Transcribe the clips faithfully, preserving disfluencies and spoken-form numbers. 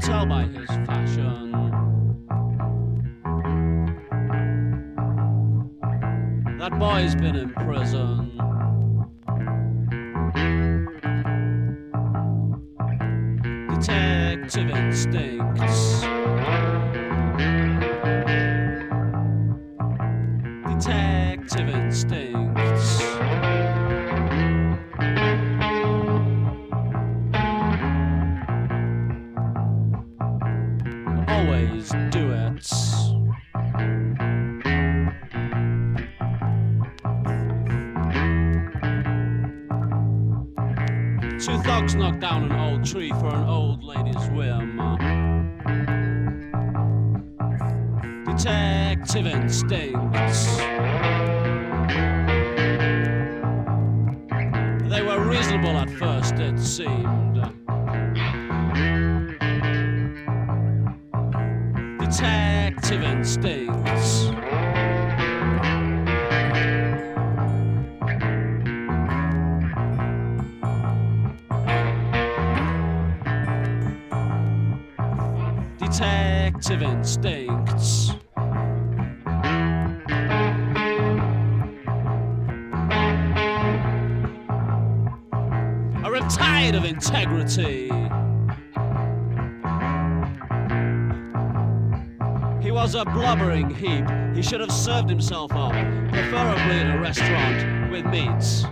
tell by his fashion. That boy's been in prison. Detective instincts. Detective instincts. Always do it. Two thugs knocked down an old tree for an old lady's whim. Detective instincts. They were reasonable at first, it seemed. Detective instincts. Detective instincts. I'm tired of integrity. He was a blubbering heap. He should have served himself up, preferably in a restaurant with meats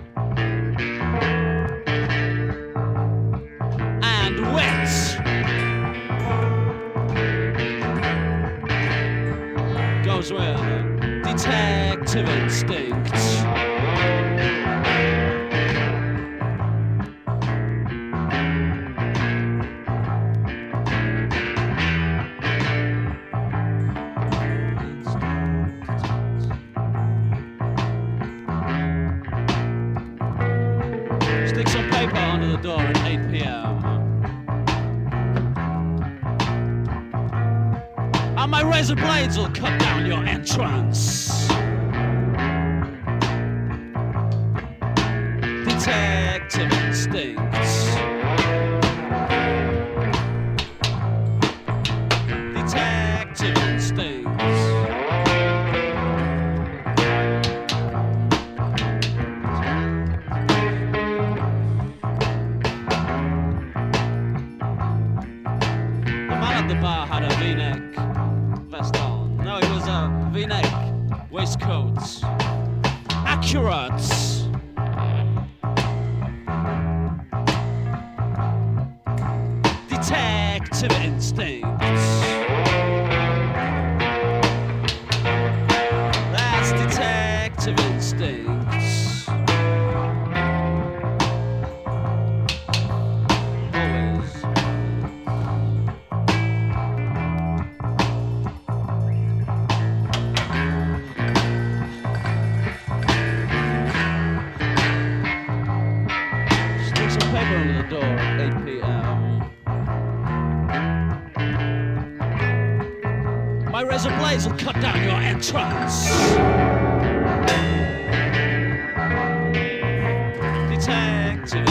and wits. Goes with detective instincts. Stick some paper under the door at eight p.m. And my razor blades will cut down your entrance. Detective instincts. Detective instincts. The bar had a V-neck vest on. No, it was a V-neck waistcoat. Accurate. Detective instincts. That's detective instincts. Paper under the door at eight p.m. My razor blades will cut down your entrance. Detective